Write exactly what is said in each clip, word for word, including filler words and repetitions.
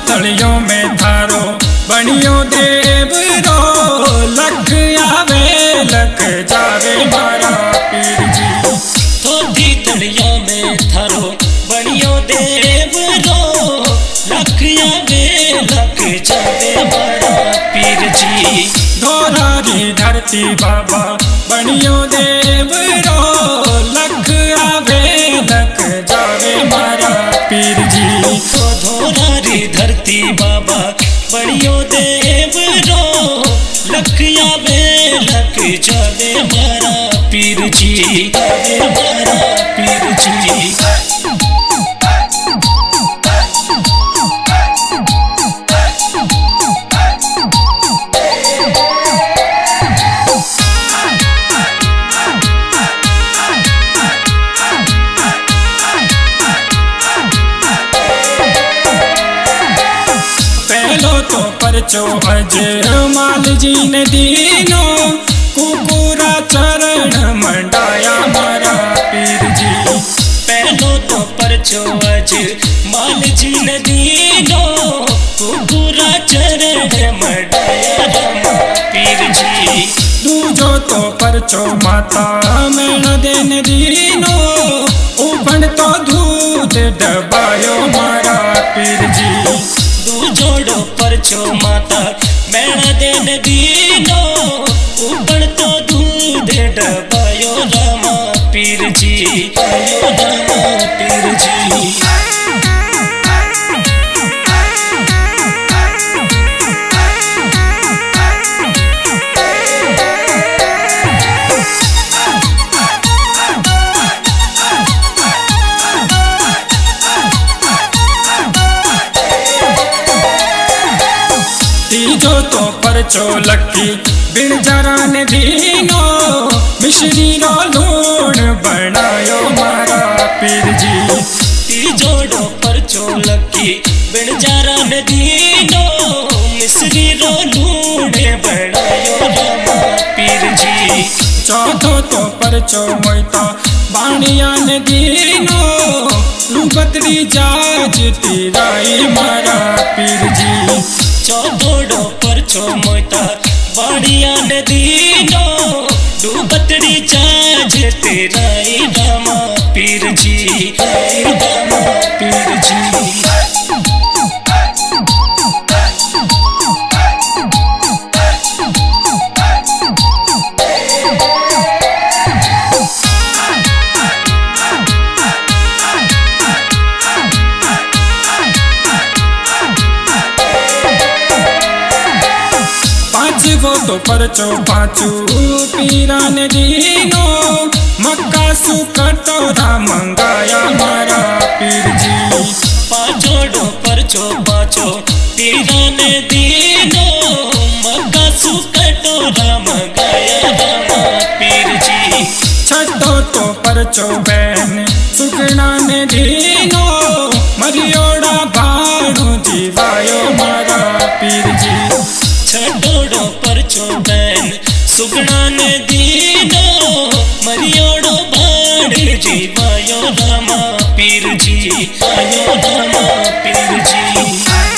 तलियों में थारो बनियो देव रो, लख आवे लख जावे मारा पीर जी। थोड़ी तलियों में थारो बनियो देव रो, लख आवे लख जावे मारा पीर जी। धोरारी धरती बाबा बनियो देव रो, लख आवे लख जावे मारा पीर जी। तो धोरारी धरती बाबा बनियो देव रो, लख आवे लख जावे मारा पीर जी, मारा पीर जी। तो परचो अज माल जी ने दीनो, कुकुरा चरण मंडाया मारा पीर जी। पहलो तो परचो अज माल जी ने दीनो, कुकुरा चरण मंडाया रामा पीर जी। दूजो तो परचो माता में देन दीनो, उबन तो दूध दबायो मारा पीर जी। दूजोड़ो परचो माता मैणा देन दीनो, उबन तो दूध डबायो रामा पीर जी, आयो रामा पीर जी। तीजो तो परचो लकी बिन जरा ने दीनो, मिश्री रो लूण बनायो मारा पीर जी। तीजोड़ो परचो लकी बिन जरा ने दीनो, मिश्री रो लूण बनायो रामा पीर जी। चौथो तो परचो मोइता बाणिया ने दीनो, लुबतरी जाज तिराई मारा पीर जी। चौथोड़ो परचो मोइता बाणिया ने दीनो, डूबतड़ी जाज तेराई रामा पीर जी, रामा पीर जी। वो तो परचो पाचू पीरा ने दीनो, मक्का सु कटोरा मंगाया मारा पीर जी। पांचोड़ो परचो पाचो पीरा ने दीनो, मक्का सु कटोरा मंगाया रामा पीर जी। छठो तो परचो बहन सुगना ने दीनो, मरियोड़ा भाड़ो जीवायो मारा पीर जी। छठोड़ो परचो बैन सुगना ने दीनो, मरियोड़ो भाड़ जीवायो रामा पीर जी, आयो रामा पीर जी।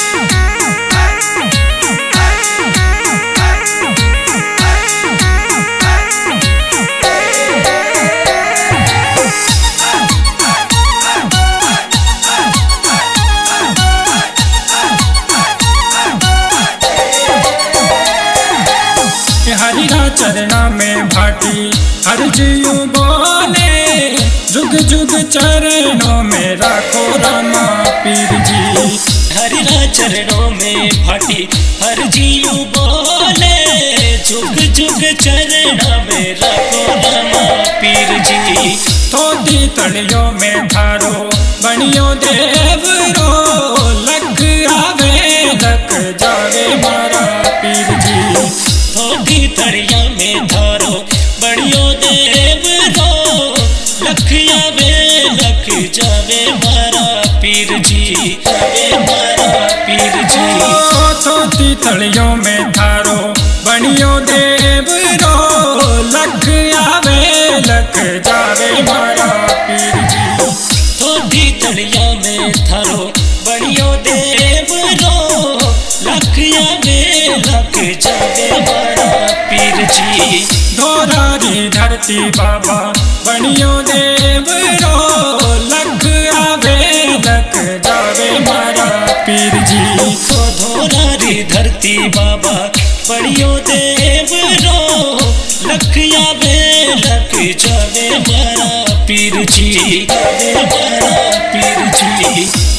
हरिरा चरना में भाटी हर जीव बोले, जुग जुग चरणों में राखो रामा पीर जी। हरिरा चरणों में भाटी हर जीव बोले, जुग जुग चरणों में राखो रामा पीर जी। थोड़ी तलियों में थारो बनियो देव रो, लख आवे लख जावे मारा पीर जी। थोड़ी तड़िया में धारो बनियो देव रो, लख आवे लख जावे मारा पीर जी, आवे मारा पीर जी। थोड़ी तलियों में थारो बनियो देव रो, लख आवे लख जावे मारा पीर जी। थोड़ी तड़िया में थारो बनियो देव रो, धोरारी धरती बाबा बनियो देव रो, लख आवे लख जावे मारा पीर जी। तो धोरारी धरती बाबा बनियो देव रो, लख आवे लख जावे मारा पीर जी, मारा पीर जी।